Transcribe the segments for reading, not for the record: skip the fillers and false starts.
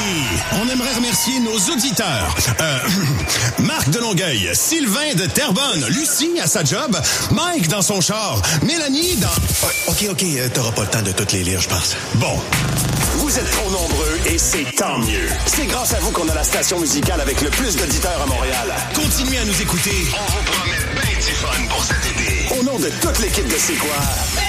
on aimerait remercier nos auditeurs. Marc de Longueuil, Sylvain de Terrebonne, Lucie à sa job, Mike dans son char, Mélanie dans... OK, t'auras pas le temps de toutes les lire, je pense. Bon. Vous êtes trop nombreux et c'est tant mieux. C'est grâce à vous qu'on a la station musicale avec le plus d'auditeurs à Montréal. Continuez à nous écouter. On vous promet bien du fun pour cet été. Au nom de toute l'équipe de C'est quoi?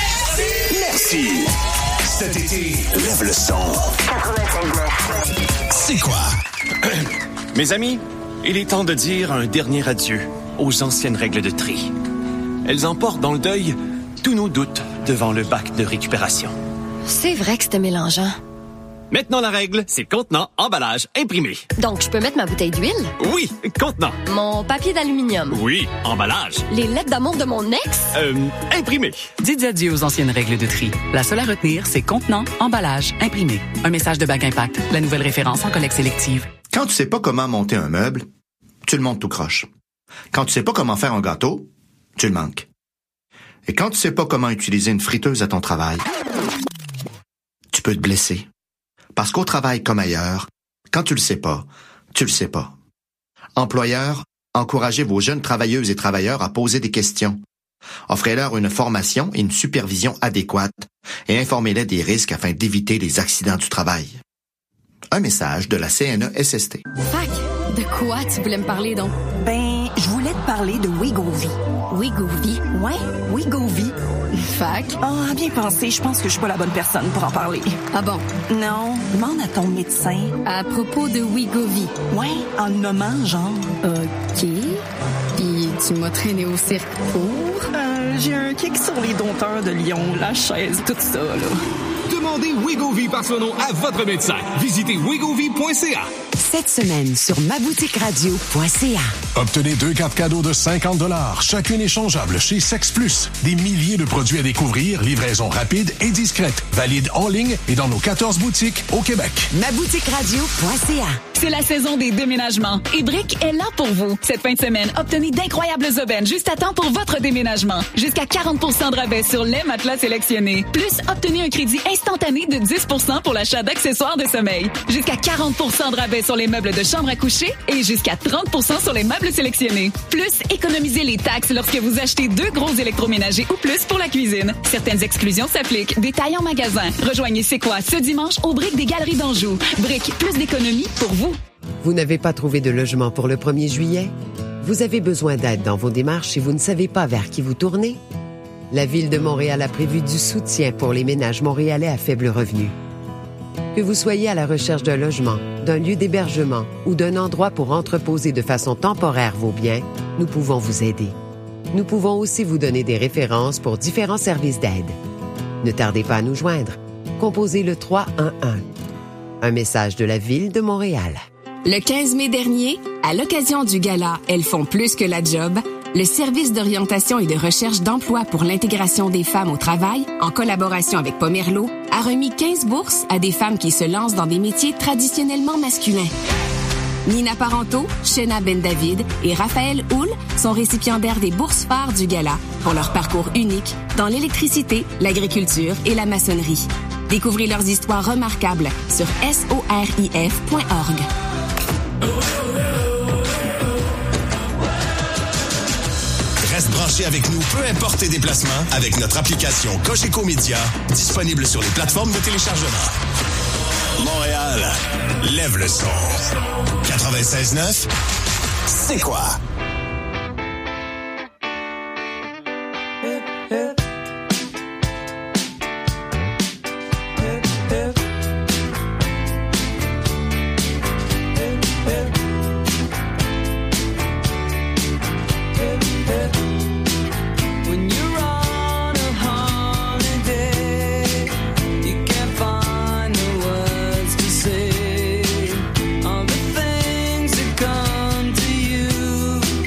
Merci. Cet été, Lève le son. 85.9. C'est quoi? Mes amis, il est temps de dire un dernier adieu aux anciennes règles de tri. Elles emportent dans le deuil tous nos doutes devant le bac de récupération. C'est vrai que c'était mélangeant. Maintenant, la règle, c'est contenant, emballage, imprimé. Donc, je peux mettre ma bouteille d'huile? Oui, contenant. Mon papier d'aluminium? Oui, emballage. Les lettres d'amour de mon ex? Imprimé. Dites adieu aux anciennes règles de tri. La seule à retenir, c'est contenant, emballage, imprimé. Un message de Bac Impact, la nouvelle référence en collecte sélective. Quand tu sais pas comment monter un meuble, tu le montes tout croche. Quand tu sais pas comment faire un gâteau, tu le manques. Et quand tu sais pas comment utiliser une friteuse à ton travail, tu peux te blesser. Parce qu'au travail comme ailleurs, quand tu le sais pas, tu le sais pas. Employeurs, encouragez vos jeunes travailleuses et travailleurs à poser des questions. Offrez-leur une formation et une supervision adéquate et informez-les des risques afin d'éviter les accidents du travail. Un message de la CNESST. Fac, de quoi tu voulais me parler donc? Je voulais te parler de Wegovy. Wegovy? Ouais, Wegovy. Fac? À bien penser, je pense que je suis pas la bonne personne pour en parler. Ah bon? Non, demande à ton médecin. À propos de Wegovy? Ouais, en nommant, genre. OK. Puis tu m'as traîné au cirque pour? J'ai un kick sur les dompteurs de lion, la chaise, tout ça, là. Demandez Wegovy par son nom à votre médecin. Visitez wegovy.ca. Cette semaine sur maboutiqueradio.ca. Obtenez 2 cartes cadeaux de 50 $, chacune échangeable chez Sex Plus. Des milliers de produits à découvrir, livraison rapide et discrète. Valide en ligne et dans nos 14 boutiques au Québec. maboutiqueradio.ca. C'est la saison des déménagements et Brick est là pour vous. Cette fin de semaine, obtenez d'incroyables aubaines juste à temps pour votre déménagement. Jusqu'à 40% de rabais sur les matelas sélectionnés. Plus, obtenez un crédit instantané de 10% pour l'achat d'accessoires de sommeil. Jusqu'à 40% de rabais sur les meubles de chambre à coucher et jusqu'à 30% sur les meubles sélectionnés. Plus, économisez les taxes lorsque vous achetez 2 gros électroménagers ou plus pour la cuisine. Certaines exclusions s'appliquent. Détails en magasin. Rejoignez C'est quoi ce dimanche au Brick des Galeries d'Anjou. Brick, plus d'économie pour vous. Vous n'avez pas trouvé de logement pour le 1er juillet? Vous avez besoin d'aide dans vos démarches et vous ne savez pas vers qui vous tourner? La Ville de Montréal a prévu du soutien pour les ménages montréalais à faible revenu. Que vous soyez à la recherche d'un logement, d'un lieu d'hébergement ou d'un endroit pour entreposer de façon temporaire vos biens, nous pouvons vous aider. Nous pouvons aussi vous donner des références pour différents services d'aide. Ne tardez pas à nous joindre. Composez le 311. Un message de la Ville de Montréal. Le 15 mai dernier, à l'occasion du gala Elles font plus que la job, le service d'orientation et de recherche d'emploi pour l'intégration des femmes au travail, en collaboration avec Pomerleau, a remis 15 bourses à des femmes qui se lancent dans des métiers traditionnellement masculins. Nina Parenteau, Shena Ben-David et Raphaël Houle sont récipiendaires des bourses phares du gala pour leur parcours unique dans l'électricité, l'agriculture et la maçonnerie. Découvrez leurs histoires remarquables sur sorif.org. Reste branché avec nous, peu importe tes déplacements, avec notre application Cogeco Média, disponible sur les plateformes de téléchargement. Montréal, lève le son. 96.9, c'est quoi? All the things that come to you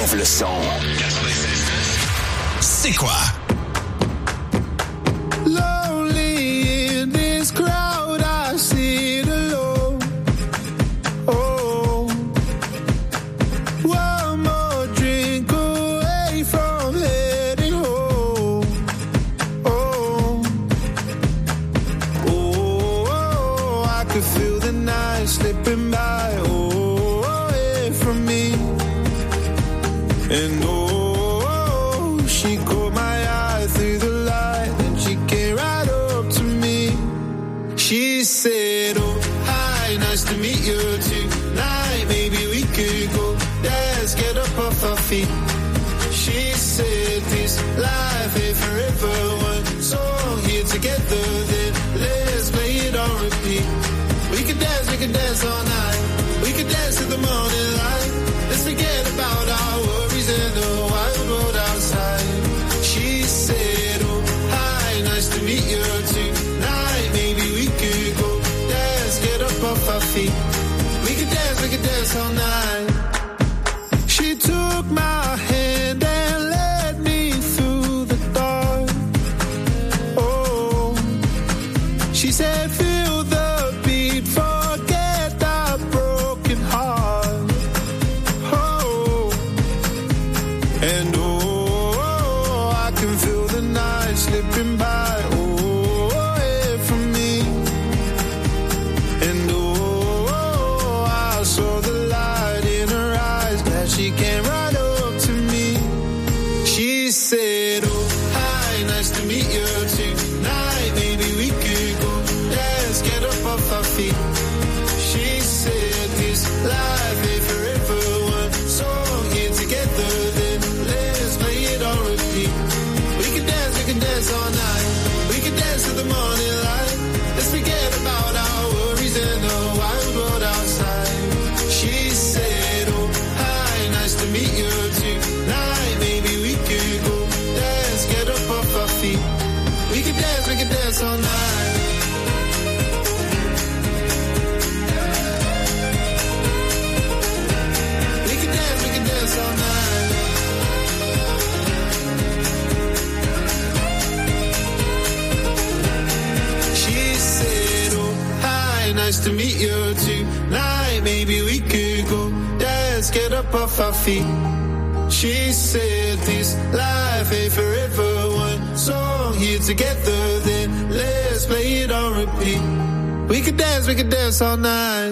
lève le son. C'est quoi? Lonely in this crowd, I sit alone. Oh, one more drink away from heading home. Oh, oh, I could feel the night slipping by. Oh, away from me. And oh, she caught my eye through the light, and she came right up to me. She said, oh, hi, nice to meet you tonight. Maybe we could go dance, get up off our feet. She said, this life ain't forever. One song here together, then let's play it on repeat. We could dance all night. We could dance till the morning light. Let's forget about our worries and the wild world outside. She said, oh, hi, nice to meet you tonight. Maybe we could go dance, get up off our feet. We could dance all night. She took my hand and led me through the dark. Oh, she said, feel the beat, forget that broken heart. Oh, and oh, I can feel the night slipping by. Oh, away from me. And oh, I saw the light in her eyes as she came right up to me. She said, oh, hi, nice to meet you tonight. Maybe we could go dance, get up off our feet. She said, this life ain't forever. One song here together, then let's play it on repeat. We can dance all night. We can dance till the morning light. Let's forget about our worries and the wild world outside. She said, oh, hi, nice to meet you tonight. Maybe we could go dance, get up off our feet. We can dance all night. We can dance all night. She said, oh, hi, nice to meet you tonight. Maybe we could go dance, get up off our feet. She said, this life ain't forever. One song here together, then let's play it on repeat. We could dance all night.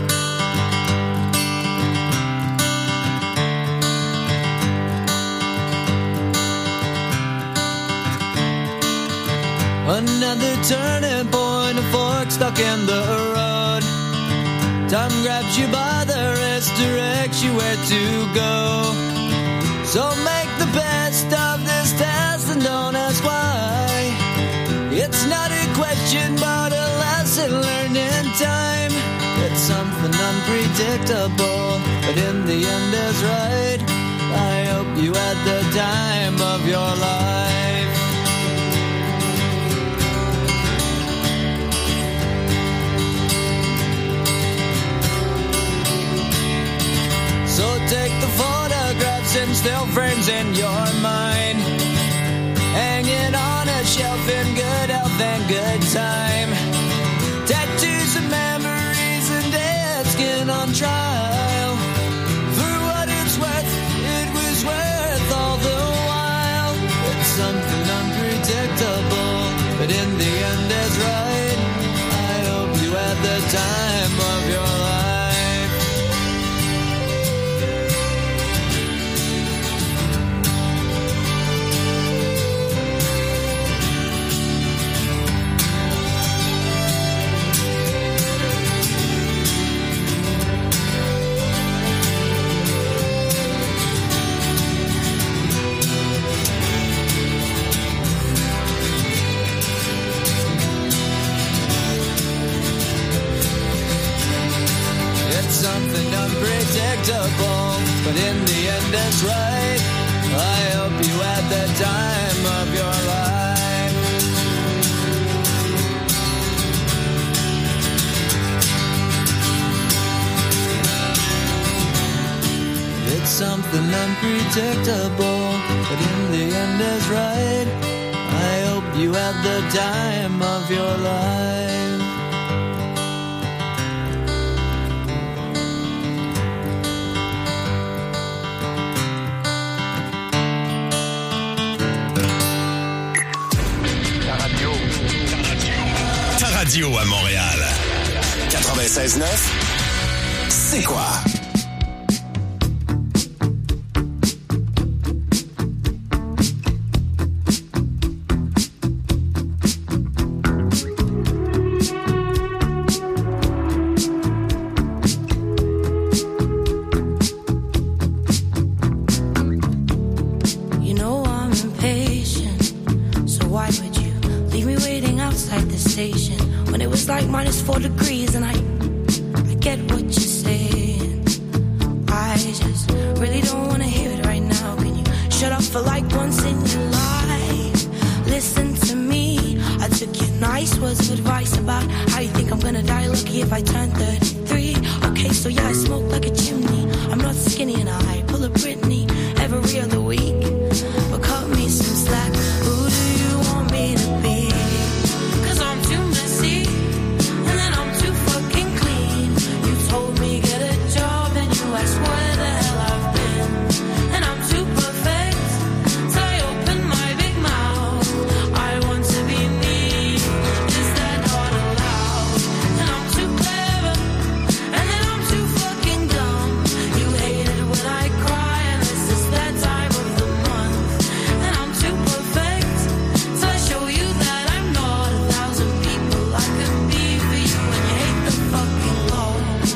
Another turning point, a fork stuck in the road. Time grabs you by the wrist, directs you where to go. So make the best of this test and don't ask why. It's not a question but a lesson learned in time. It's something unpredictable, but in the end is right. I hope you had the time of your life. So take the photographs and still frames in your mind, hanging on a shelf in good health and good time. Tattoos and memories and dead skin on trial. For what it's worth, it was worth all the while. It's something unpredictable, but in the end is right. I hope you had the time of your life. Something unpredictable, but in the end it's right. I hope you had the time of your life. It's something unpredictable, but in the end is right. I hope you had the time of your life. Ta radio à Montréal. 96.9, c'est quoi? Like -4 degrees, and I get what you're saying. I just really don't want to hear it right now. Can you shut up for like once in your life? Listen to me. I took your nice words of advice about how you think I'm gonna die lucky if I turn 33. Okay, so yeah, I smoke like a chimney. I'm not skinny and I pull a Britney every other week. But cut me some slack. Who do you want me to be? 'Cause I'm too messy. I swear the hell I've been, and I'm too perfect, so I open my big mouth. I want to be me, is that not allowed? And I'm too clever, and then I'm too fucking dumb. You hate it when I cry, and this is that time of the month. And I'm too perfect, so I show you that I'm not 1,000 people I could be for you, and you hate the fucking law.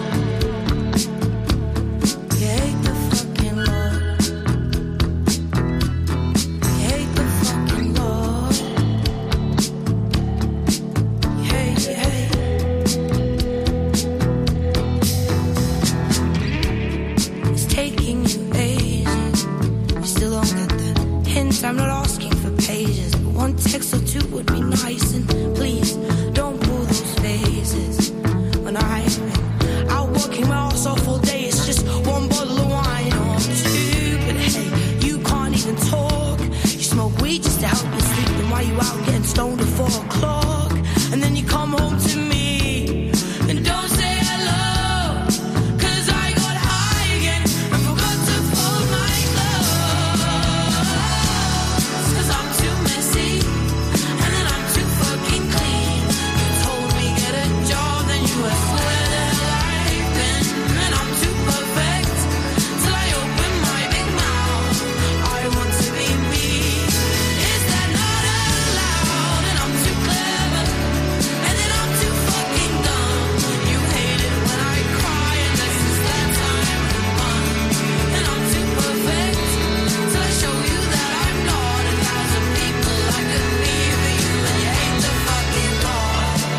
I'm not asking for pages, but one text or two would be nice. And please, don't pull those faces. When I've been out working my ass off all day, it's just one bottle of wine or two. But hey, you can't even talk. You smoke weed just to help you sleep. And while you out getting stoned at 4 o'clock, and then you come home to me and don't say hello. 'Cause I got high again and forgot to fold my clothes. 'Cause I'm too messy, and then I'm too fucking clean. You told me get a job, then you asked where the hell I've been. And I'm too perfect, till I open my big mouth. I want to be me, is that not allowed? And I'm too clever, and then I'm too fucking dumb. You hate it when I cry, and this is that time of the month. And I'm too perfect, till I show you that I'm not 1,000 people I could be for you. And you hate the fucking law.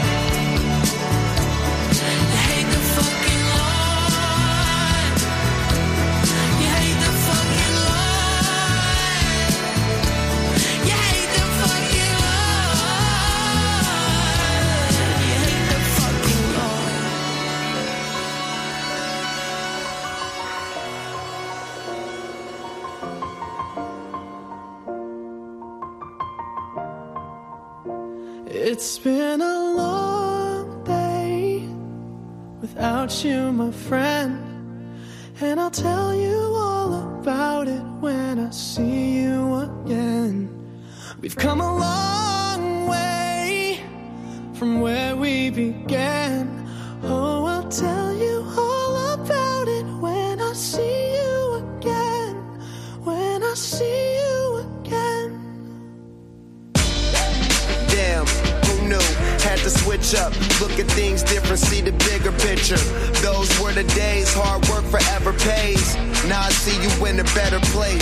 You hate the fucking law. You hate the fucking law. You hate the fucking law. You hate the fucking law. It's been a long day without you, my friend, and I'll tell you all about it when I see you again. We've come a long way from where we began. Oh, I'll tell you all about it when I see you again. When I see you again. Damn, who knew? Had to switch up, look at things different, see the bigger picture. Those were the days, hard work forever pays. Now I see you in a better place.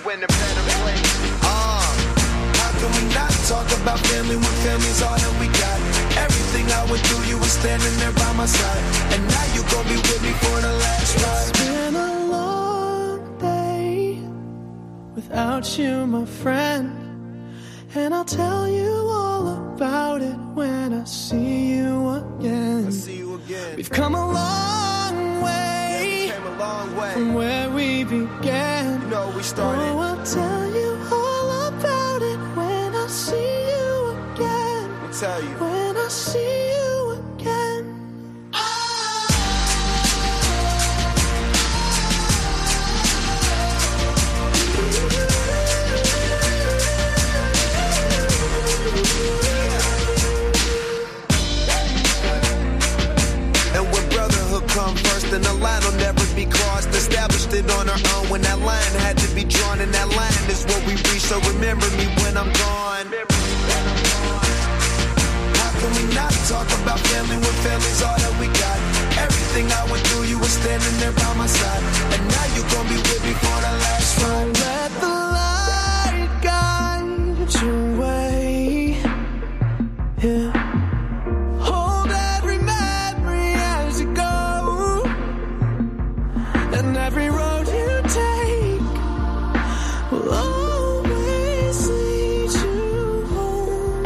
How can we not talk about family when family's all that we got? Everything I went through, you were standing there by my side. And now you gon' be with me for the last ride. It's been a long day without you, my friend, and I'll tell you all about it when I see you again. We've come a long way from where we began. No, we started. Oh, I'll tell you all about it when I see you again. I'll tell you. When I see you again. And when brotherhood come first, then the line will never be crossed. Established it on our own when that line had to be drawn, and that line is what we reach. So remember me when I'm gone. How can we not talk about family when family's all that we got? Everything I went through, you were standing there by my side, and now you gon' be with me for the last ride. Let the light guide your way. Yeah. Hold every memory as you go, and every road you take will always lead you home.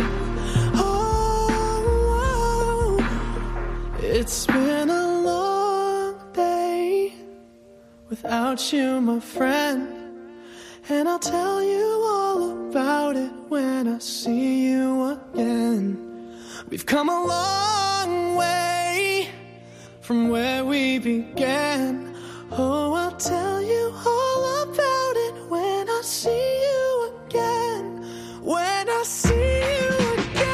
Oh, it's been a long day without you, my friend, and I'll tell you all about it when I see you again. We've come a long way from where we began. Oh, I'll tell you all about it when I see you again. When I see you again.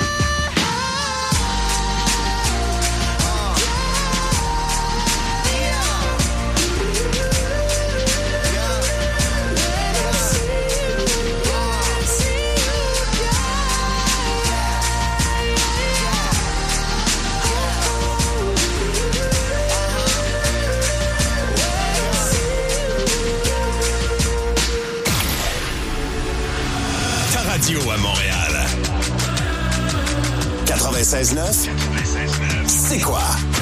Radio à Montréal. 96.9. C'est quoi?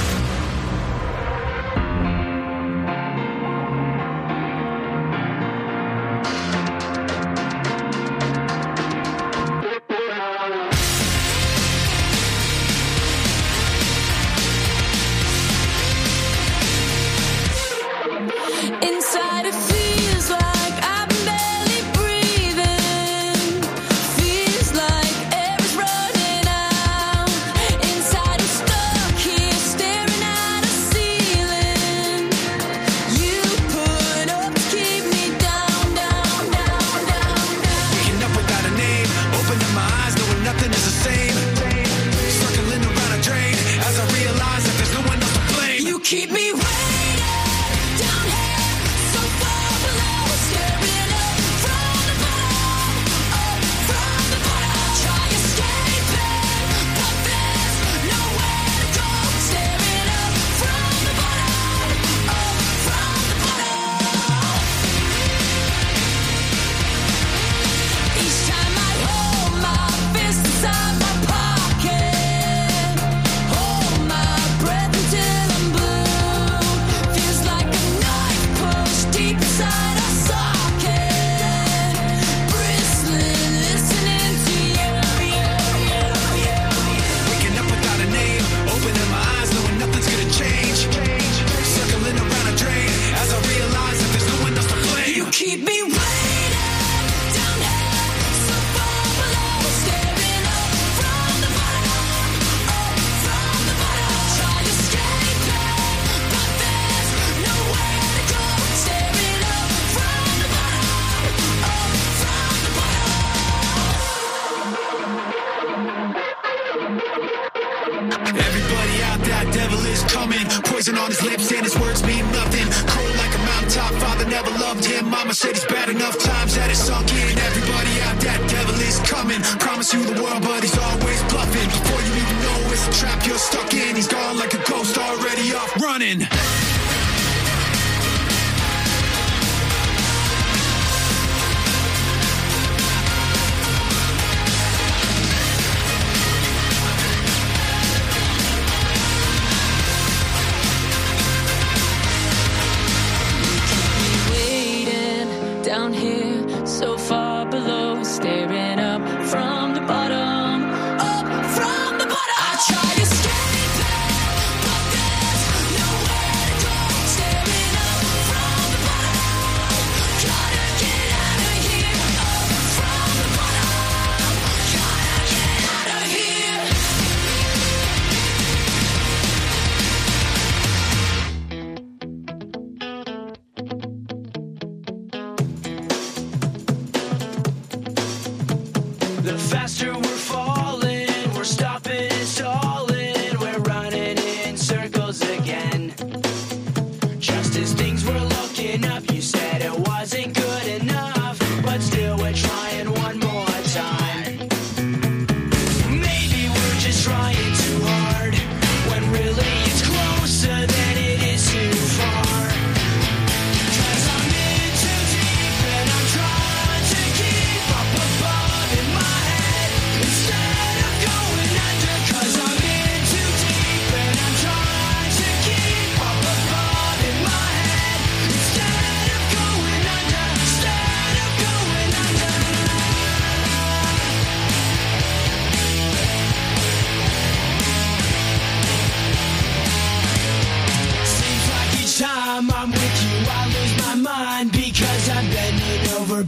Inside it feels like I'm barely breathing. Feels like air is running out. Inside I'm stuck here staring at a ceiling. You put up to keep me down, down, down, down, down. Waking up without a name, opening my eyes, knowing nothing is the same. Circling around a drain as I realize that there's no one else to blame. You keep me waiting down here, so far below, staring up from the bottom, up from the bottom. I try escaping, but there's nowhere to go. Staring up from the bottom, up from the bottom. Each time I hold my fist inside my pocket, hold my breath until I'm blue. Feels like a knife pushed deep inside a socket. Bristling, listening to you. Waking up without a name, opening my eyes, knowing nothing's gonna change. Circling around a drain as I realize that there's no one else to blame. You keep me waiting down here, so far below, staring up from the bottom, up from the bottom. Try escaping, but there's nowhere to go. Staring up from the bottom, up from the Everybody out there, devil is coming. Poison on his lips and his words mean nothing. Cold like a mountaintop, father never loved him. Mama said he's bad enough times that it's sunk in. Everybody out there, devil is coming. Promise you the world, but he's always bluffing. Before you even know it's a trap you're stuck in. He's gone like a ghost, already off running. waiting down here, so far below, staring up from the bottom, up from the bottom. I try escaping, but there's nowhere to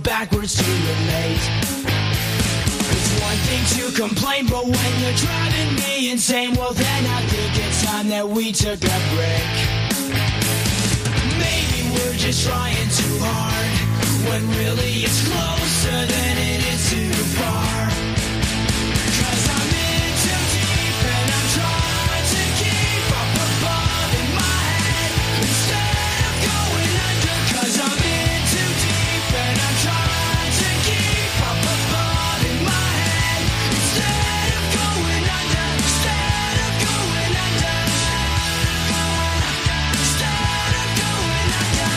backwards too late. It's one thing to complain, but when you're driving me insane, well then I think it's time that we took a break. Maybe we're just trying too hard, when really it's closer than it is too far. 'Cause I'm in too deep and I'm trying to keep up above in my head instead of going under. 'Cause I'm in too deep and I'm trying to keep up above in my head instead of going under. Instead of going under. Instead of going under.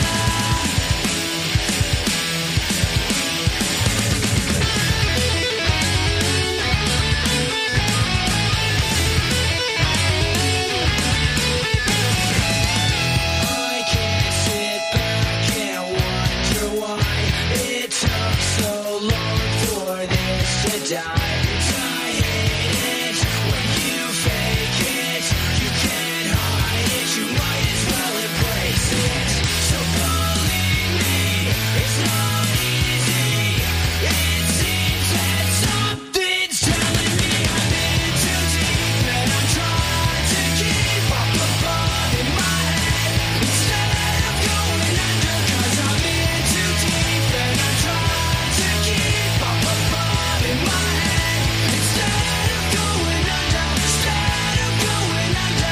I can't sit back and wonder why it took so long for this to die. 'Cause I hate it when you fake it. You can't hide it, you might as well embrace it. So believe me, it's not easy. It seems that something's telling me I'm in too deep and I'm trying to keep up above in my head instead of going under. 'Cause I'm in too deep and I'm trying to keep up above in my head instead of going under. Instead of going under.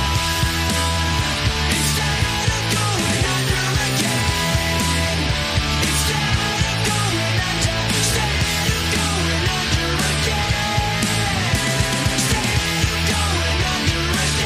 Instead of going under again. Instead of going under. Instead of going under again. Instead of going under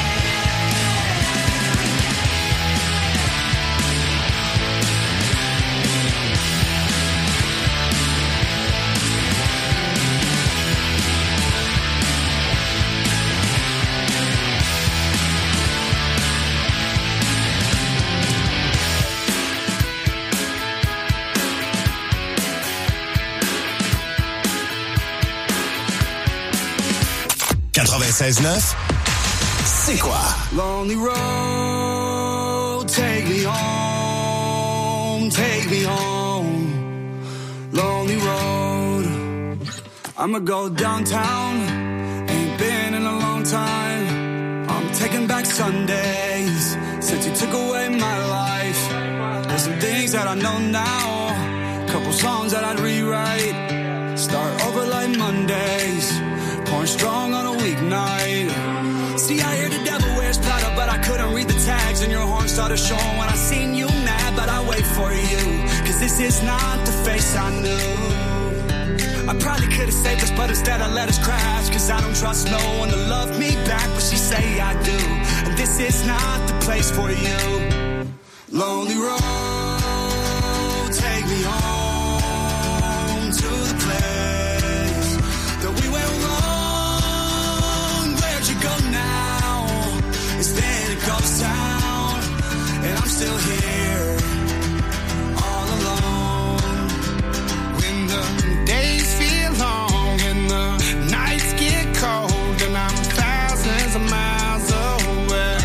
« 96.9, c'est quoi? Lonely road, take me home, take me home. Lonely road, I'ma go downtown, ain't been in a long time. I'm taking back Sundays, since you took away my life. There's some things that I know now, couple songs that I'd rewrite. Start over like Mondays, pouring strong on a weeknight. See, I hear the devil wears Prada, but I couldn't read the tags, and your horn started showing when I seen you mad, but I wait for you, 'cause this is not the face I knew. I probably could've saved us, but instead I let us crash, 'cause I don't trust no one to love me back, but she say I do, and this is not the place for you. Lonely road, take me home to the place that we went wrong. Where'd you go now? It's been a ghost town, and I'm still here, all alone. When the days feel long and the nights get cold, and I'm thousands of miles away,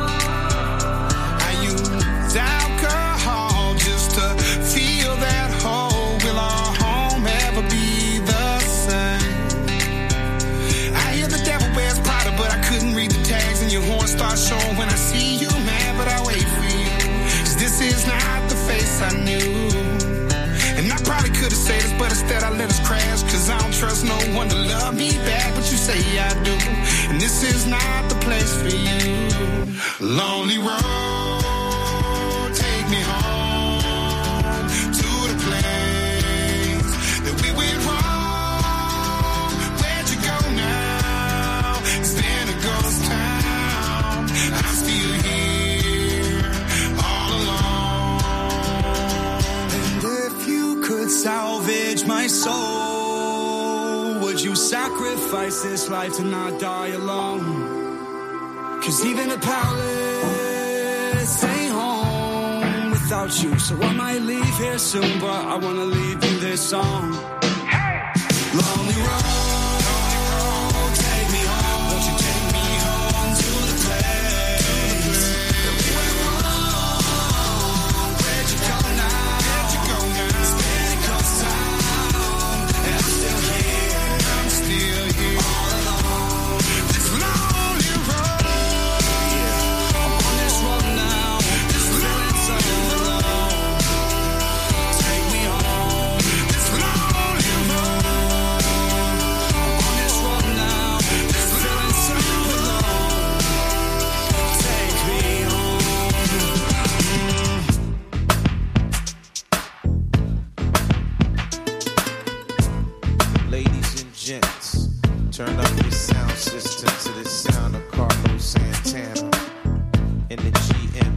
I use alcohol just to feel that hole. Will our home ever be the same? I hear the devil wears Prada, but I couldn't read the tags, and your horn starts showing when I see you mad, but I wait for you, 'cause this is not the face I knew. And I probably could've said this, but instead I let us crash, 'cause I don't trust no one to love me back, but you say I do, and this is not the place for you. Lonely road, take me home to the place that we went wrong. Where'd you go now? It's been a ghost town, I'm still here, all alone. And if you could salvage my soul, would you sacrifice this life to not die alone? 'Cause even a palace ain't home without you. So I might leave here soon, but I wanna leave you this song. Lonely road, take me home. Won't you take me home to the place that we went wrong? Where'd you go now? It's been a ghost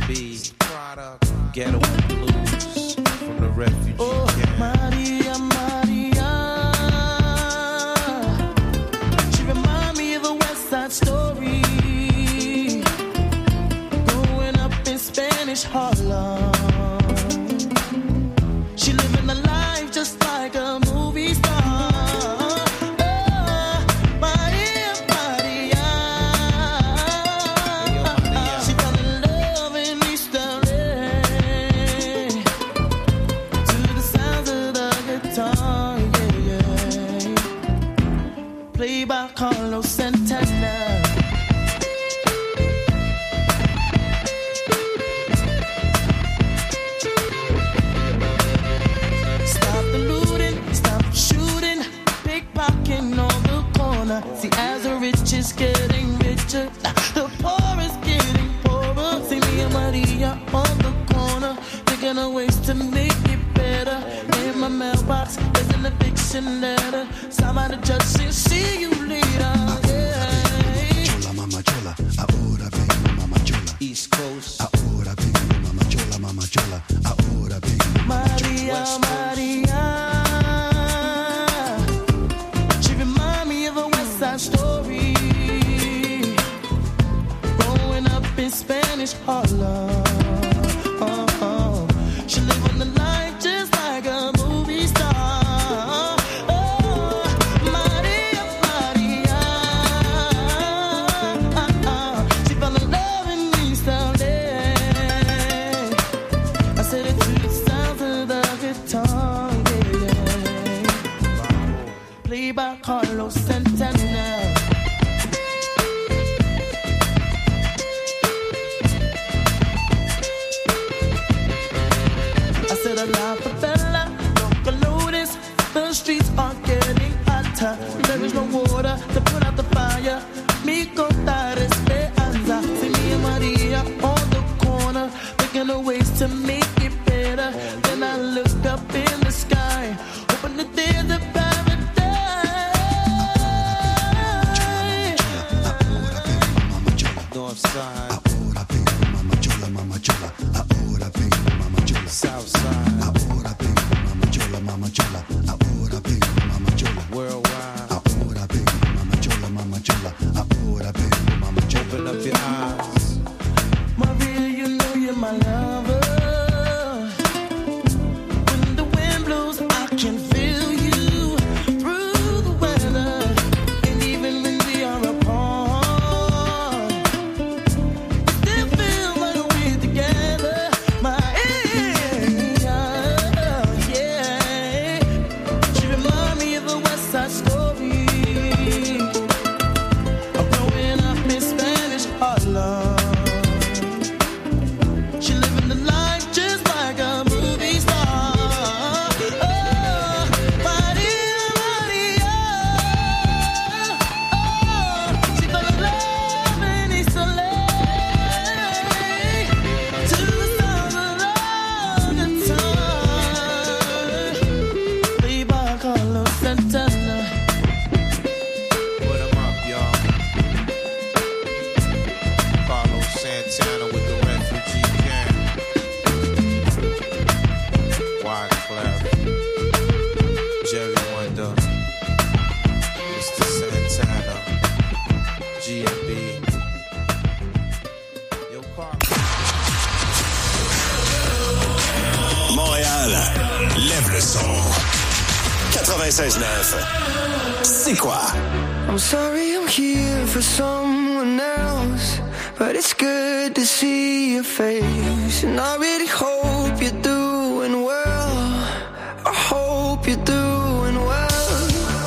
GMB, Ghetto Blues from the refugee camp. Maria, Maria, she remind me of a West Side Story, growing up in Spanish Harlem. She living a life just like a movie star. By Carlos Santana. Stop the looting, stop the shooting, pickpocketing on the corner. See, as the rich is getting richer, the poor is getting poorer. See me and Maria on the corner, thinking of ways to make it better. In my mailbox, there's an eviction letter. Somebody just said, see you later. Chola, mama chola, ahora vengo, mama chola. East Coast. Ahora vengo, mama chola, mama chola. Ahora vengo, Maria, Maria. She remind me of a West Side Story, growing up in Spanish Harlem. She live on the life just like a movie star. Maria, Maria. She fell in love in East LA. I said it to the sound of the guitar, yeah. Played by Carlos Santana. A lot for Bella, don't notice. The streets are getting hotter. There is no water to put out the fire. Mi contar esperanza. See me and Maria on the corner, thinking of ways to make it better. Then I look up in the sky, hoping that there's a paradise. Northside. ahora vengo, mama chola, mama chola. Ahora vengo, mama chola. Southside. Ahora vengo, mama chola, mama chola. Ahora vengo, mama chola. Worldwide. Ahora vengo, mama chola, mama chola. Ahora vengo, mama chola. Open up your eyes. Maria, you know you're my lover. When the wind blows, I can feel you through the weather. And even when we are apart, still feel like we're together. Yeah. She remind me of a West Side Story, growing up in Spanish Harlem. She living the life just like a movie star. Maria, Maria. She fell in love in East LA to the sound of the guitar. Played by Carlos Santana. Put 'em up, y'all. Carlos Santana with the refugee camp. Wyclef, Jerry Wonder, Mr. Santana, GMB. Yo, Carlos. Montréal, lève le son. 96.9. C'est quoi? I'm sorry I'm here for someone else, but it's good to see your face. And I really hope you're doing well. I hope you're doing well.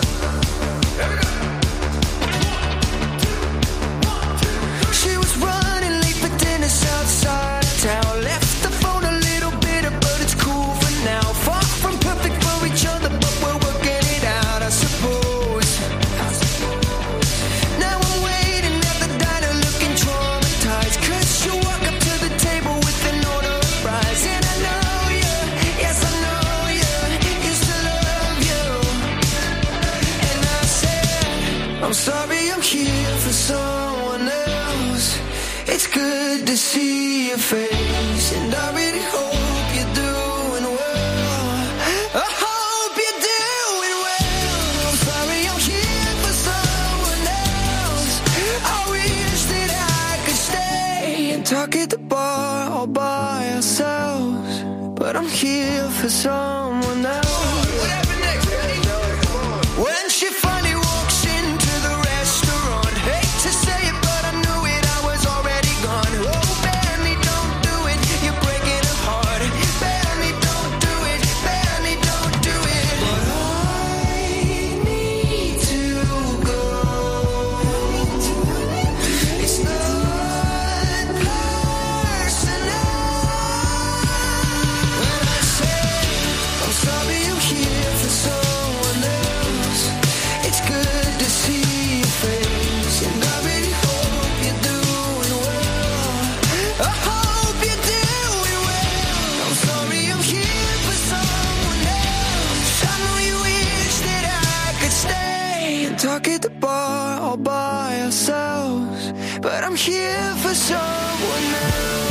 She was running late for dinner outside town. Left the phone a little bitter, but it's cool for now. Far from perfect for each other, but we're working it out, I suppose. Now I'm waiting at the diner looking traumatized, 'cause you walk up to the table with an order of fries. your face, and I really hope you're doing well. I hope you're doing well. I'm sorry I'm here for someone else. I wish that I could stay and talk at the bar all by ourselves, but I'm here for someone else. When she finally walks into the restaurant, hate to say it, but I knew it, I was already gone. Oh, Benny, don't do it, you're breaking her heart. Benny, don't do it, Benny, don't do it. But I need to go. It's not personal. When I say I'm sorry I'm here for someone else, it's good to see your face, and I really hope you're doing well. I hope you're doing well. I'm sorry I'm here for someone else. I know you wish that I could stay and talk at the bar all by ourselves, but I'm here for someone else.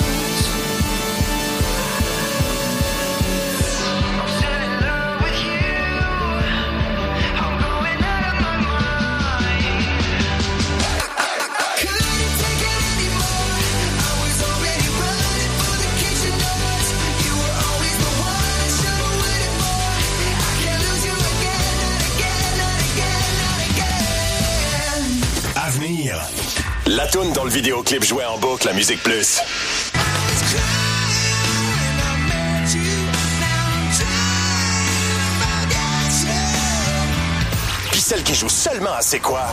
Avenir. La toune dont le vidéoclip jouait en boucle à Musique Plus. Puis celle qui joue seulement à C'est quoi?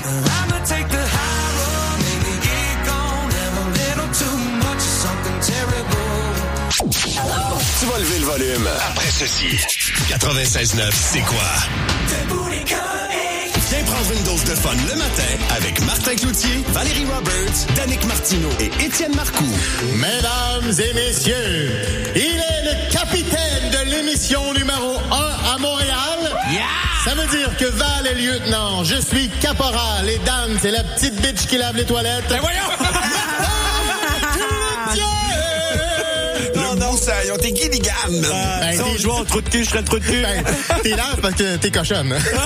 Tu vas lever le volume. Après ceci, 96.9, C'est quoi? Viens prendre une dose de fun le matin avec Martin Cloutier, Valérie Roberts, Danick Martineau et Étienne Marcoux. Mesdames et messieurs, il est le capitaine de l'émission numéro 1 à Montréal. Yeah! Ça veut dire que Val est lieutenant, je suis caporal et Dan, c'est la petite bitch qui lave les toilettes. Ben voyons! Moussaillon, t'es Gilligan. T'es joueur, trou de cul, je serais trou de cul. T'es large parce que t'es cochonne.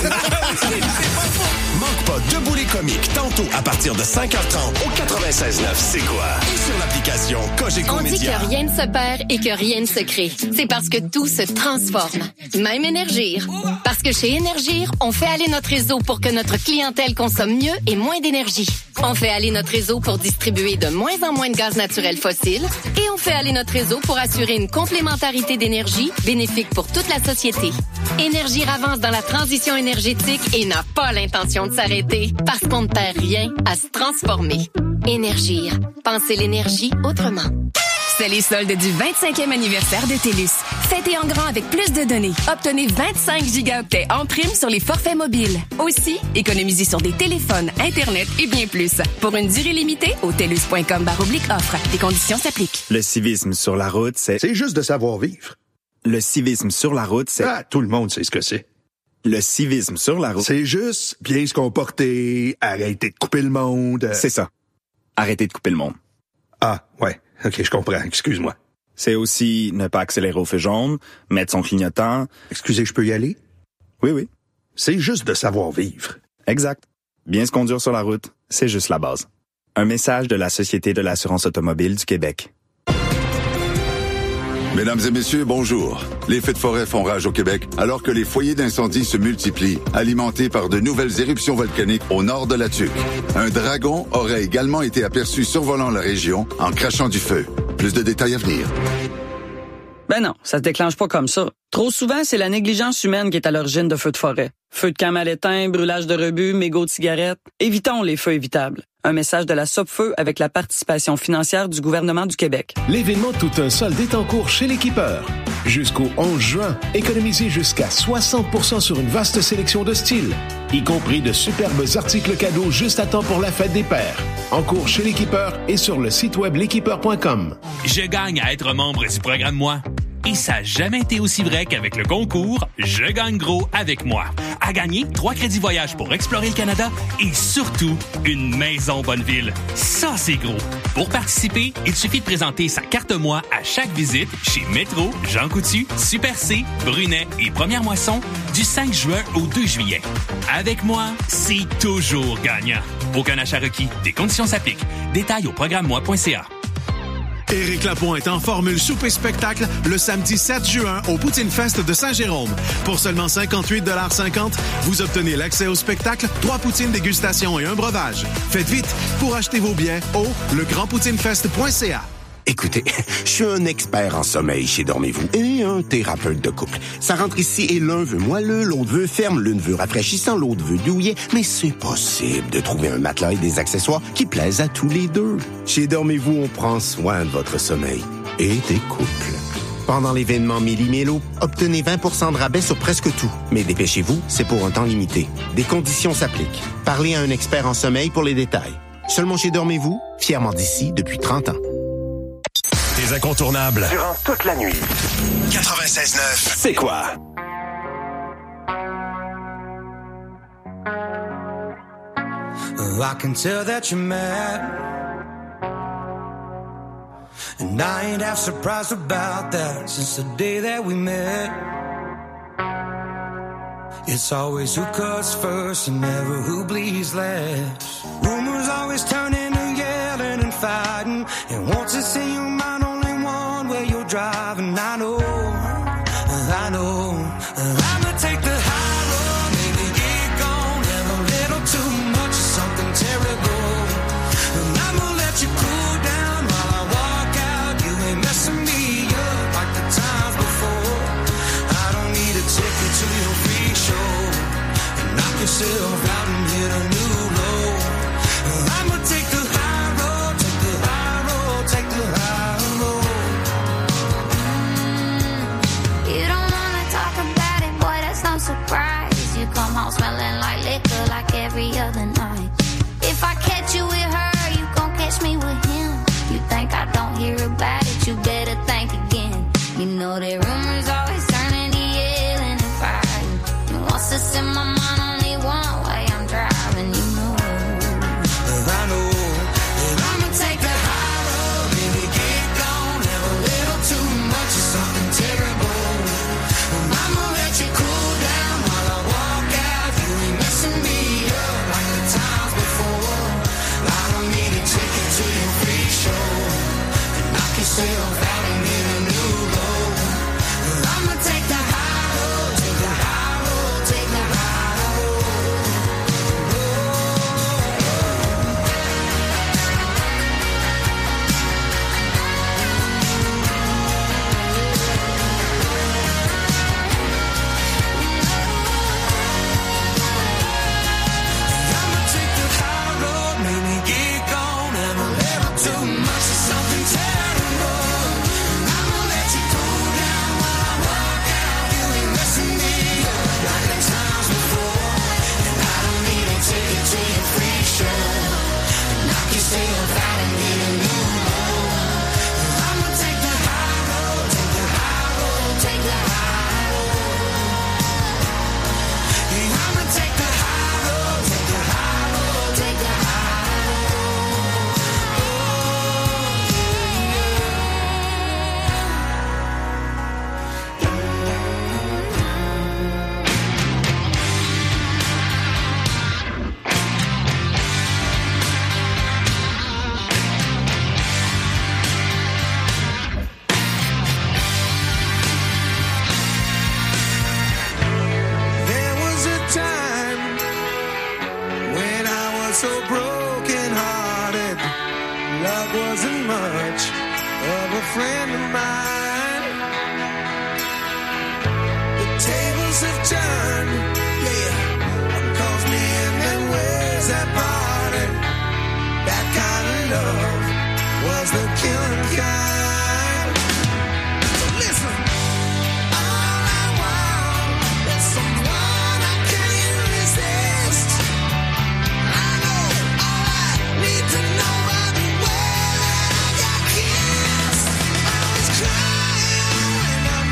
Manque pas Debout les comiques, tantôt à partir de 5h30 au 96.9 C'est quoi? Et sur l'application Cogeco On dit Média. que rien ne se perd et que rien ne se crée. C'est parce que tout se transforme. Même Énergir. Parce que chez Énergir, on fait aller notre réseau pour que notre clientèle consomme mieux et moins d'énergie. On fait aller notre réseau pour distribuer de moins en moins de gaz naturel fossile. Et on fait aller notre réseau pour assurer une complémentarité d'énergie bénéfique pour toute la société. Énergir avance dans la transition énergétique et n'a pas l'intention de s'arrêter parce qu'on ne perd rien à se transformer. Énergir. Pensez l'énergie autrement. C'est les soldes du 25e anniversaire de TELUS. Fêtez en grand avec plus de données. Obtenez 25 gigaoctets en prime sur les forfaits mobiles. Aussi, économisez sur des téléphones, Internet et bien plus. Pour une durée limitée, au telus.com/offre. Les conditions s'appliquent. Le civisme sur la route, c'est... C'est juste de savoir vivre. Le civisme sur la route, c'est... Ah, tout le monde sait ce que c'est. Le civisme sur la route... C'est juste bien se comporter, arrêter de couper le monde. C'est ça. Arrêter de couper le monde. Ah, ouais. OK, je comprends. Excuse-moi. C'est aussi ne pas accélérer au feu jaune, mettre son clignotant... Excusez, je peux y aller? Oui, oui. C'est juste de savoir vivre. Exact. Bien se conduire sur la route, c'est juste la base. Un message de la Société de l'assurance automobile du Québec. Mesdames et messieurs, bonjour. Les feux de forêt font rage au Québec alors que les foyers d'incendie se multiplient, alimentés par de nouvelles éruptions volcaniques au nord de la Tuque. Un dragon aurait également été aperçu survolant la région en crachant du feu. Plus de détails à venir. Ben non, ça se déclenche pas comme ça. Trop souvent, c'est la négligence humaine qui est à l'origine de feux de forêt. Feux de camp mal éteints, brûlage de rebut, mégots de cigarettes. Évitons les feux évitables. Un message de la Sopfeu avec la participation financière du gouvernement du Québec. L'événement Tout un solde est en cours chez l'Équipeur. Jusqu'au 11 juin, économisez jusqu'à 60% sur une vaste sélection de styles, y compris de superbes articles cadeaux juste à temps pour la fête des pères. En cours chez l'Équipeur et sur le site web l'équipeur.com. Je gagne à être membre du programme Moi. Et ça n'a jamais été aussi vrai qu'avec le concours Je gagne gros avec moi. À gagner 3 crédits voyage pour explorer le Canada et surtout une maison Bonneville. Ça, c'est gros. Pour participer, il suffit de présenter sa carte moi à chaque visite chez Métro, Jean Coutu, Super C, Brunet et Première Moisson du 5 juin au 2 juillet. Avec moi, c'est toujours gagnant. Aucun achat requis. Des conditions s'appliquent. Détails au programme-moi.ca. Éric Lapointe en formule souper-spectacle le samedi 7 juin au Poutine Fest de Saint-Jérôme. Pour seulement 58,50 $, vous obtenez l'accès au spectacle, 3 poutines dégustation et un breuvage. Faites vite pour acheter vos billets au legrandpoutinefest.ca. Écoutez, je suis un expert en sommeil chez Dormez-vous et un thérapeute de couple. Ça rentre ici et l'un veut moelleux, l'autre veut ferme, l'une veut rafraîchissant, l'autre veut douillet, mais c'est possible de trouver un matelas et des accessoires qui plaisent à tous les deux. Chez Dormez-vous, on prend soin de votre sommeil et des couples. Pendant l'événement Méli-Mélo, obtenez 20% de rabais sur presque tout. Mais dépêchez-vous, c'est pour un temps limité. Des conditions s'appliquent. Parlez à un expert en sommeil pour les détails. Seulement chez Dormez-vous, fièrement d'ici depuis 30 ans. Des incontournables. Durant toute la nuit. 96.9. C'est quoi? I can tell that you're mad, and I ain't half surprised about that. Since the day that we met, it's always who cuts first and never who bleeds last. Rumors always turn into yelling and fighting, and once it's in your mind, only one way you're driving. I know, I'ma take the high road, maybe get gone, and a little too much of something terrible. And I'ma let you cool down while I walk out. You ain't messing me up like the times before. I don't need a ticket to your free show, and knock yourself out and hit a new low. I'ma take the high road, take the high road, take the high road. You don't wanna talk about it, boy, that's no surprise. You come home smelling like liquor like every other night. If I catch you with her, you gon' catch me with him. You think I don't hear about it, you better think again. You know that rumors always turn into yelling and fighting. And once it's in my mind, only one way I'm driving, you know. I know, and I'ma take the high road, baby, get gone, have a little too much of something terrible. And I'ma let you cool down while I walk out. You ain't messing me up like the times before. I don't need a ticket to your free show, and knock yourself out and hit a new low. And I'ma take the high road, take the high road, take the high road. I'ma take the high road, maybe get gone, and a little too much of something terrible. And I'ma let you cool down while I walk out. You ain't messing me up like the times before. And I don't need a ticket to your free show, and knock yourself out and hit a new low. I'ma take the high road, take the high road, take the high road. Yeah, I'ma take the high road, take the high road, take the high road. There was a time when I was so broken hearted. Love wasn't much of a friend of mine. The tables have turned, yeah. Calls me in and ways that parted. That kind of love was the killing kind. So listen. All I want is someone I can't resist. I know all I need to know I'll be well and I got kissed. I was crying when I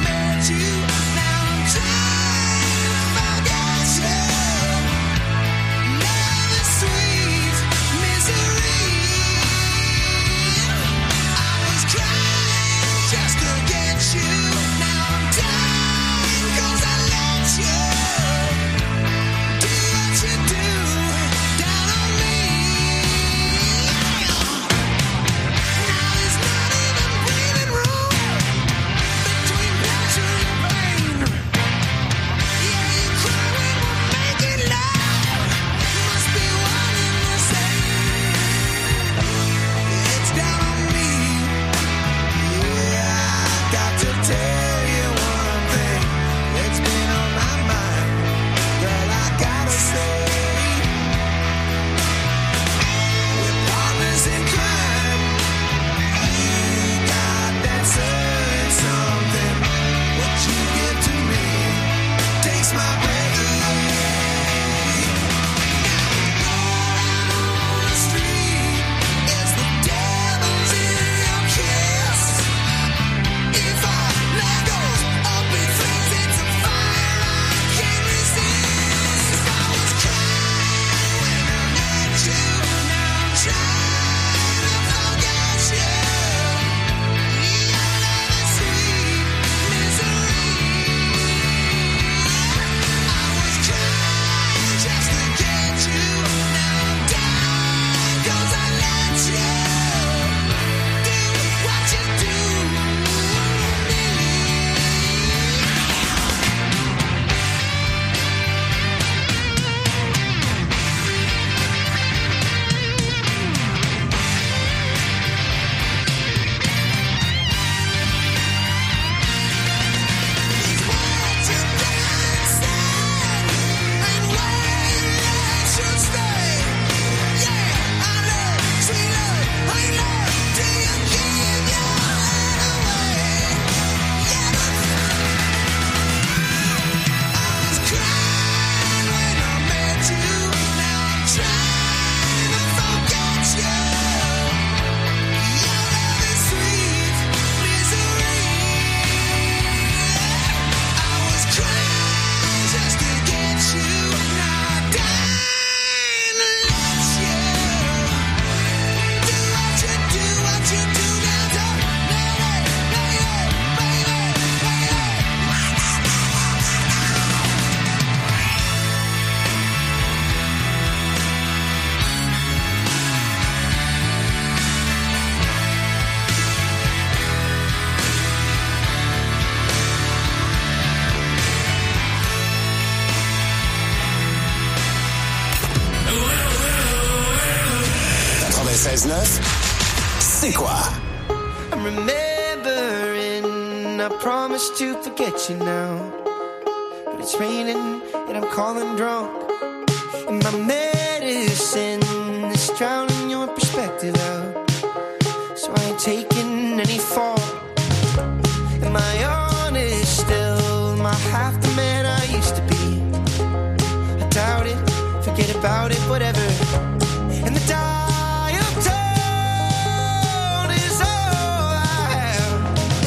96.9, c'est quoi? I'm remembering, I promised to forget you now. But it's raining and I'm calling drunk. And my medicine is drowning your perspective out. So I ain't taking any fault. Am I honest still? Am I half the man I used to be? I doubt it, forget about it, whatever. And the dial tone is all I have.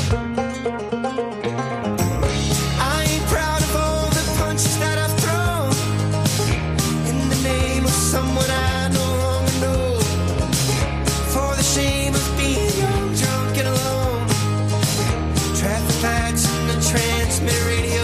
I ain't proud of all the punches that I've thrown in the name of someone I no longer know. For the shame of being young, drunk and alone. Traffic lights and the transmitter radio.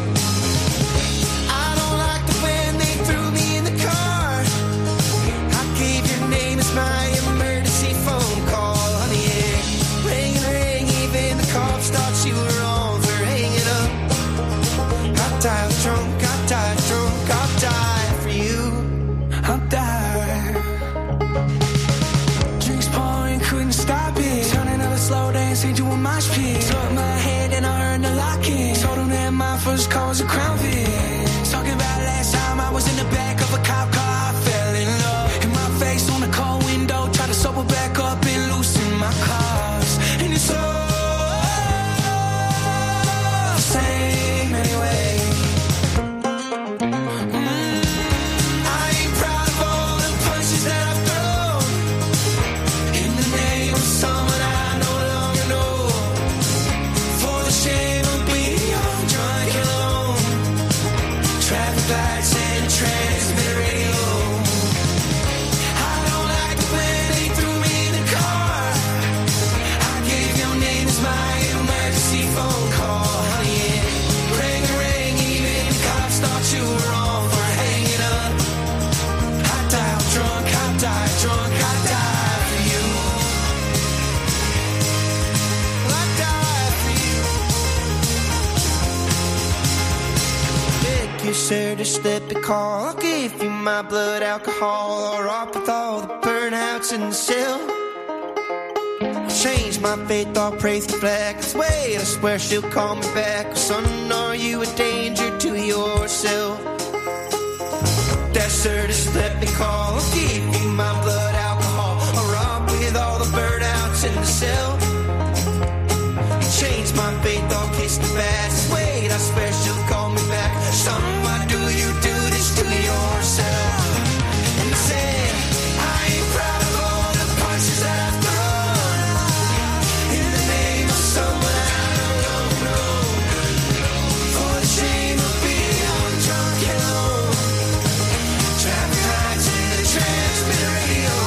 I don't like the way they threw me in the car. I gave your name as my emergency phone call. Honey, yeah, ring and ring, even the cops thought you were on for hanging up. I died drunk, I died drunk, I'll die for you. I'll die. Drinks pouring, couldn't stop it. Turning up a slow dance into a mosh pit. Took my head and I heard the lock-in. Told him that my first call was a Crown Vic. Talking about last time I was in the back of a cop car, I fell in love. And my face on the car window, tried to sober back up and loosen my cars. And it's all the same anyway. I ain't proud of all the punches that I've thrown in the name of someone I no longer know. For the shame of being young, drunk and alone. Traffic lights and transmit radio. I don't like the way they threw me in the car. I gave your name as my emergency phone call. Honey, yeah, ring a ring, even the cops thought you were on for hanging up. I died drunk, I died drunk, I died for you. I died for you. Pick your shirt or slip a call. I'll give you my blood alcohol, or up with all the burnouts in the cell. I'll change my faith, I'll praise the flag. Cause wait, I swear she'll call me back. Son, are you a danger to yourself? That shirt is let me call. I'll give you my blood alcohol, or up with all the burnouts in the cell. Change my faith, I'll kiss the bass. Wait, I swear she'll call me back. Son, why do you do this to yourself? And I said, I ain't proud of all the punches that I've thrown in the name of someone I don't know. For the shame of being young, drunk and alone. Traffic lights and the transmitter radio.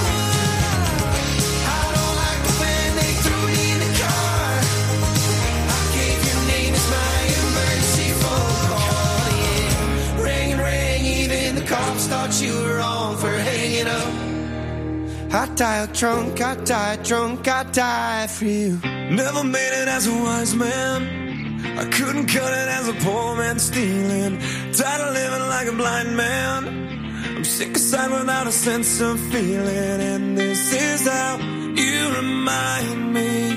I don't like the way they threw me in the car. I gave your name as my emergency phone call. Yeah, ring and ring, even the cops thought you were on for hanging up. I died drunk, I died drunk, I died for you. Never made it as a wise man. I couldn't cut it as a poor man stealing. Tired of living like a blind man. I'm sick aside without a sense of feeling. And this is how you remind me.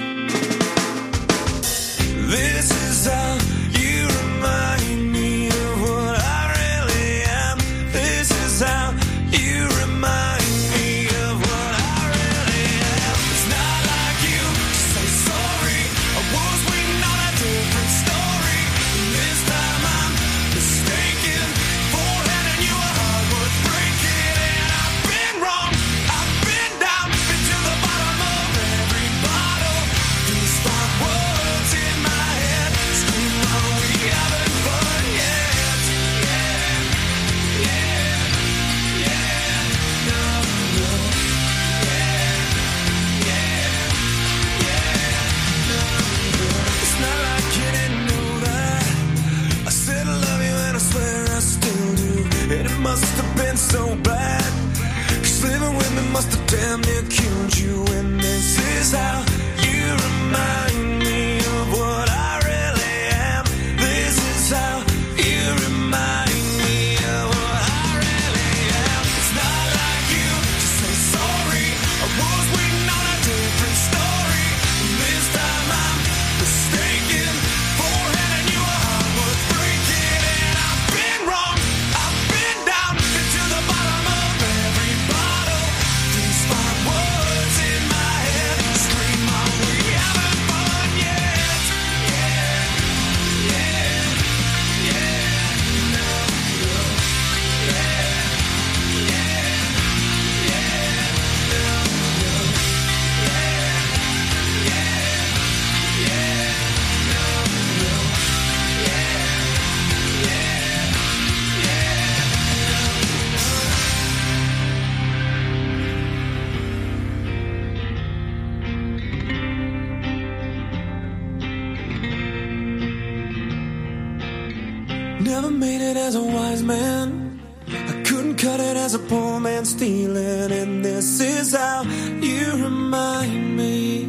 This is how you remind me of what I really am. This is how you remind me of what I really am. It's not like you to say sorry. I was waiting on a different story. This time I'm mistaken for handing you a heart worth breaking. And I've been wrong, I've been down, been to the bottom of every bottle. Never made it as a wise man. I couldn't cut it as a poor man stealing. And this is how you remind me.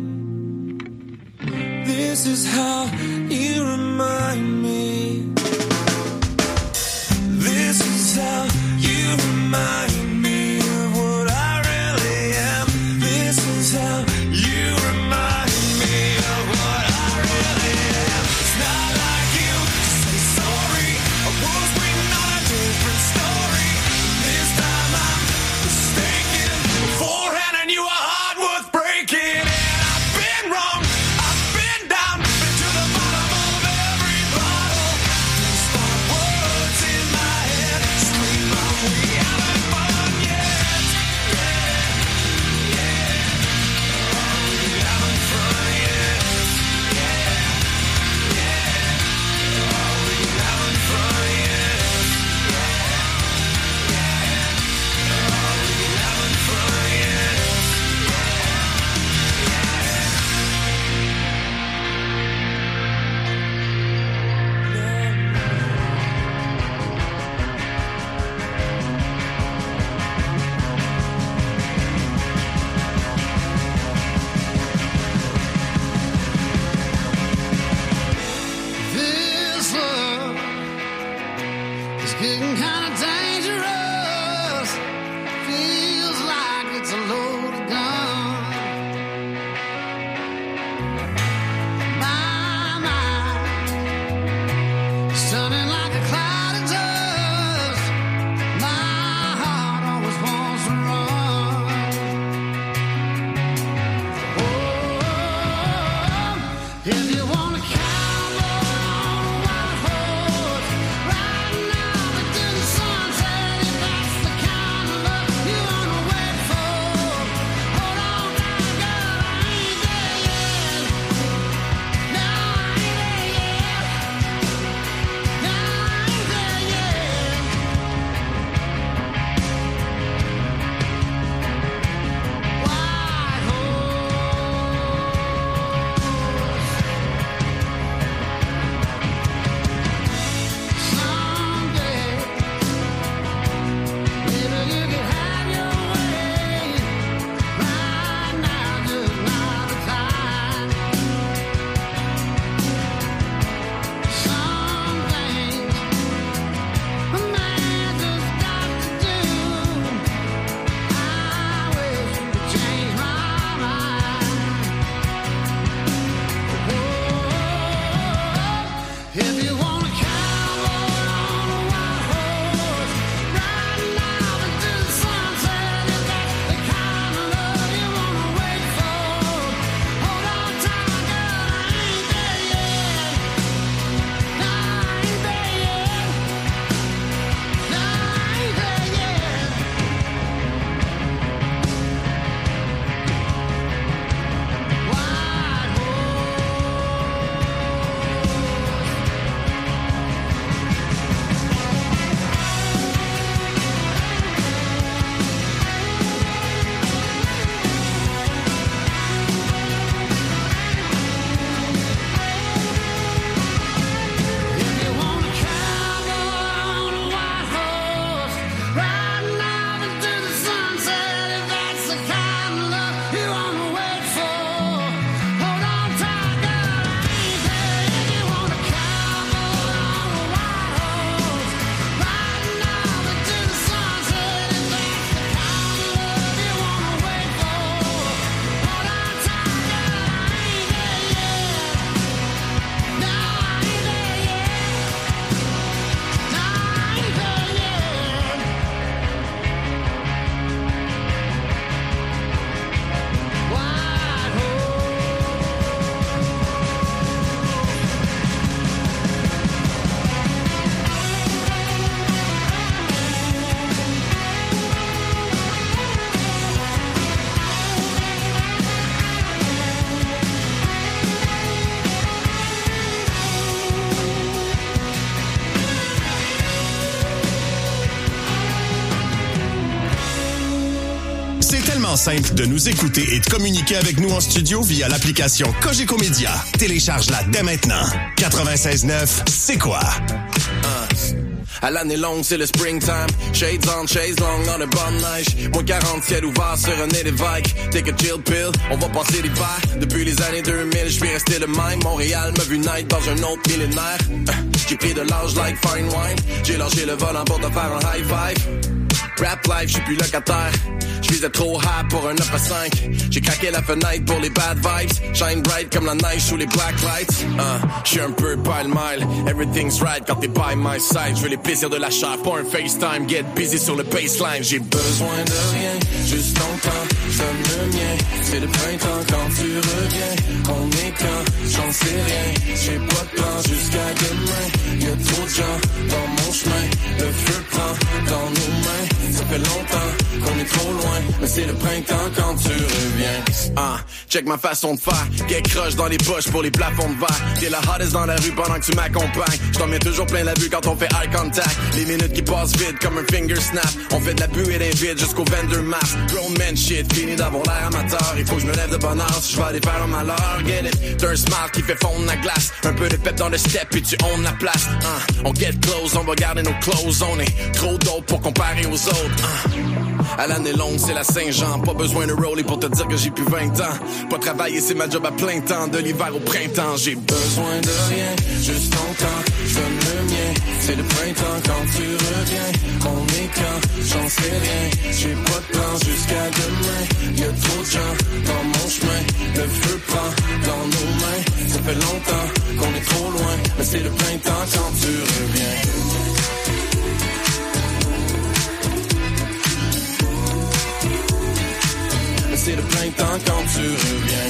This is how you remind me. This is how you remind me of what I really am. This is how you remind me of what I really am. It's not like you to say sorry. I was waiting on a different story. This time I'm mistaken. Beforehand I knew a heart worth breaking. And I've been wrong. I've been down. Been to the bottom of every bottle. These thought words in my head scream out, we haven't fun yet. Yeah, yeah. Oh, we haven't fun yet. Yeah, yeah. Oh, we haven't fun yet. Yeah, yeah. Oh, we haven't fun yet. This love is getting kind of dangerous. Feels like it's a loaded gun. My mind is turning like a cloud of dust. My heart always wants to run. Oh, if you want to cowboy on a wild horse, riding out into the sunset, if that's the kind of love you want to wait for. Hold on now, girl, I ain't there yet. No, I ain't there yet. No, I ain't there yet. White someday, maybe you can have your way. Right now, just not the time. Some things a man just got to do. I wish you could change my mind. If you want a cowboy on a wild horse, riding out into the sunset, if that's the kind of love you want to wait for. Hold on tight, girl, I ain't there yet. No, I ain't there yet. No, I ain't there yet. White If you want a cowboy on a white horse, riding out into the sunset, if that's the kind of love you want to wait for. Hold on tight, girl, I ain't there. If you want a cowboy on a white horse, riding out into the sunset, if that's the kind of love you want to wait for. Hold on tight, girl, I ain't there yet. No, I ain't there yet. No, I ain't there yet. White C'est tellement simple de nous écouter et de communiquer avec nous en studio via l'application Cogeco Média. Télécharge-la dès maintenant. 96.9, c'est quoi? À l'année longue, c'est le springtime. Shades on, shades long, dans le bonne neige. Moins 40, ciel ouvert sur un nez d'évêque. Take a chill pill, on va passer l'hiver. Depuis les années 2000, je suis resté le même. Montréal m'a vu naître dans un autre millénaire. J'ai pris de l'âge like fine wine. J'ai lâché le volant pour te faire un high five. Rap life, j'suis plus locataire. J'visais trop high pour un 9 à 5. J'ai craqué la fenêtre pour les bad vibes. Shine bright comme la neige sous les black lights. J'suis un peu pile-mile. Everything's right quand t'es by my side. J'veux les plaisirs de la chair, pas un FaceTime. Get busy sur le baseline. J'ai besoin de rien, juste ton temps. J'donne le mien. C'est le printemps quand tu reviens. On est quand, j'en sais rien. J'ai pas de plan jusqu'à demain. Y'a trop de gens dans mon chemin. Le feu prend dans nos mains. Ça fait longtemps qu'on est trop loin, mais c'est le printemps quand tu reviens. Check ma façon de faire. Get crush dans les poches pour les plafonds de verre. T'es la hottest dans la rue pendant que tu m'accompagnes. J't'en mets toujours plein la vue quand on fait eye contact. Les minutes qui passent vite comme un finger snap. On fait de la buée d'un vide jusqu'au vendor mass. Grown man shit, fini d'avoir l'air amateur. Il faut que je me lève de bonne heure si je vais aller faire un malheur. Get it? T'as un smile qui fait fondre la glace. Un peu de pep dans le step puis tu own la place. On get close, on va garder nos clothes. On est trop dope pour comparer aux autres. À l'année longue, c'est la Saint-Jean. Pas besoin de roller pour te dire que j'ai plus 20 ans. Pas travailler, c'est ma job à plein temps. De l'hiver au printemps, j'ai besoin de rien. Juste ton temps, j'donne le mien. C'est le printemps quand tu reviens. On est quand, j'en sais rien. J'ai pas de plan jusqu'à demain. Y'a trop de gens dans mon chemin. Le feu prend dans nos mains. Ça fait longtemps qu'on est trop loin. Mais c'est le printemps quand tu reviens. C'est le printemps quand tu reviens.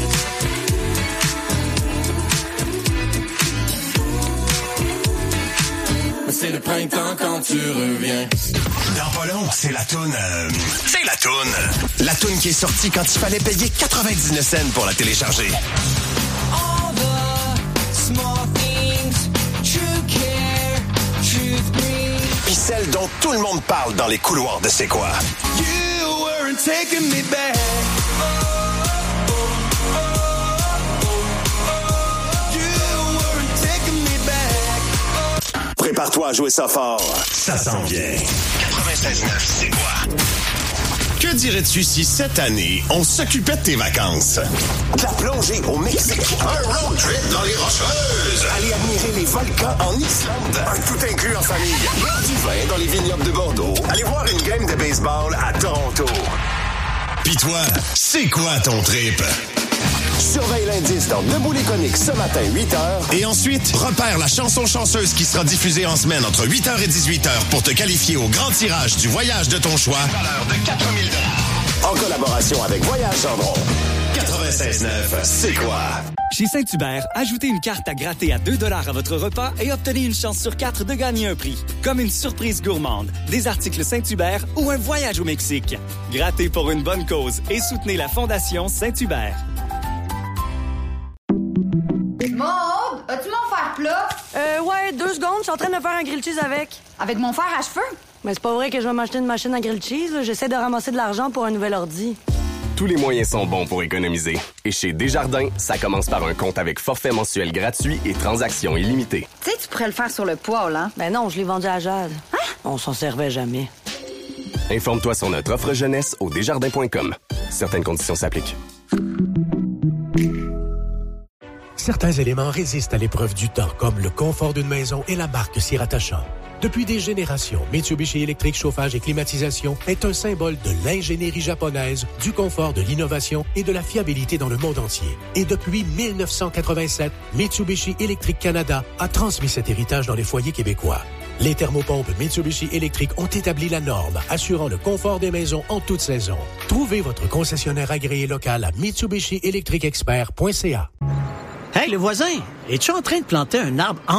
C'est le printemps quand tu reviens. Dans pas long, c'est la toune. C'est la toune. La toune qui est sortie quand il fallait payer 99 cents pour la télécharger. All the small things, true care, truth brings. Puis celle dont tout le monde parle dans les couloirs de C'est quoi? You weren't taking me back. Prépare-toi à jouer ça fort. Ça s'en vient. 96.9, C'est quoi? Que dirais-tu si cette année, on s'occupait de tes vacances? De la plongée au Mexique. Un road trip dans les Rocheuses. Aller admirer les volcans en Islande. Un tout inclus en famille. Du vin dans les vignobles de Bordeaux. Aller voir une game de baseball à Toronto. Pis toi, c'est quoi ton trip? Surveille l'indice dans Debout les comiques ce matin, 8h. Et ensuite, repère la chanson chanceuse qui sera diffusée en semaine entre 8h et 18h pour te qualifier au grand tirage du voyage de ton choix. Valeur de 4 000 $. En collaboration avec Voyage Gendron. 96.9, C'est quoi? Chez Saint-Hubert, ajoutez une carte à gratter à 2 $ à votre repas et obtenez une chance sur 4 de gagner un prix. Comme une surprise gourmande, des articles Saint-Hubert ou un voyage au Mexique. Grattez pour une bonne cause et soutenez la Fondation Saint-Hubert. Maud, as-tu mon fer plat? Ouais, 2 secondes, je suis en train de me faire un grilled cheese avec. Avec mon fer à cheveux? Mais c'est pas vrai que je vais m'acheter une machine à grilled cheese, là. J'essaie de ramasser de l'argent pour un nouvel ordi. Tous les moyens sont bons pour économiser. Et chez Desjardins, ça commence par un compte avec forfait mensuel gratuit et transactions illimitées. Tu sais, tu pourrais le faire sur le poêle, hein? Ben non, je l'ai vendu à Jade. Hein? On s'en servait jamais. Informe-toi sur notre offre jeunesse au desjardins.com. Certaines conditions s'appliquent. Certains éléments résistent à l'épreuve du temps, comme le confort d'une maison et la marque s'y rattachant. Depuis des générations, Mitsubishi Électrique Chauffage et Climatisation est un symbole de l'ingénierie japonaise, du confort, de l'innovation et de la fiabilité dans le monde entier. Et depuis 1987, Mitsubishi Électrique Canada a transmis cet héritage dans les foyers québécois. Les thermopompes Mitsubishi Électrique ont établi la norme, assurant le confort des maisons en toute saison. Trouvez votre concessionnaire agréé local à mitsubishiélectriqueexpert.ca. Hey, le voisin, es-tu en train de planter un arbre